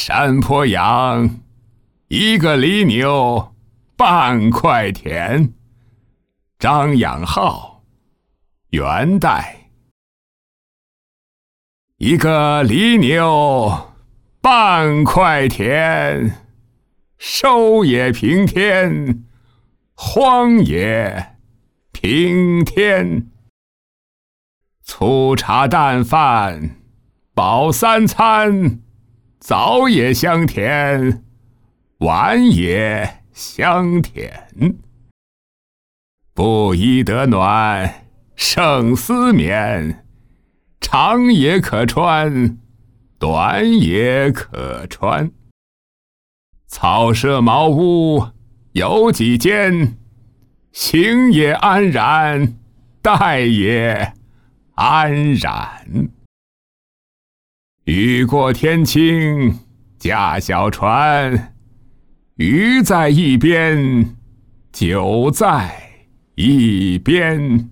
山坡羊，一个犁牛，半块田。张养浩，元代。一个犁牛，半块田，收也平天，荒也平天。粗茶淡饭，饱三餐，早也香甜，晚也香甜。不衣得暖，胜丝绵，长也可穿，短也可穿。草舍茅屋有几间，行也安然，待也安然。雨过天晴驾小船，鱼在一边，酒在一边。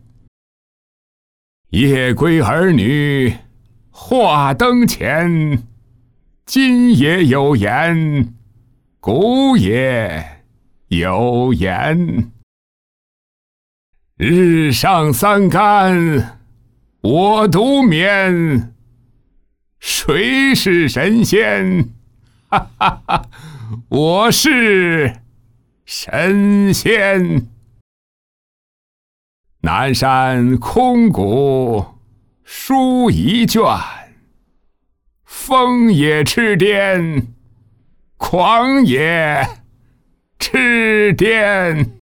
夜归儿女话灯前，今也有言，古也有言。日上三竿我独眠，谁是神仙？哈哈哈，我是神仙。南山空谷书一卷，风也痴癫，狂也痴癫。